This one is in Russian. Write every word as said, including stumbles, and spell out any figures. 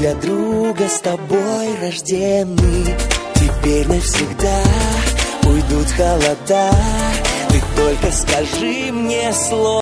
для друга с тобой рождены. Теперь навсегда уйдут холода, ты только скажи мне слово.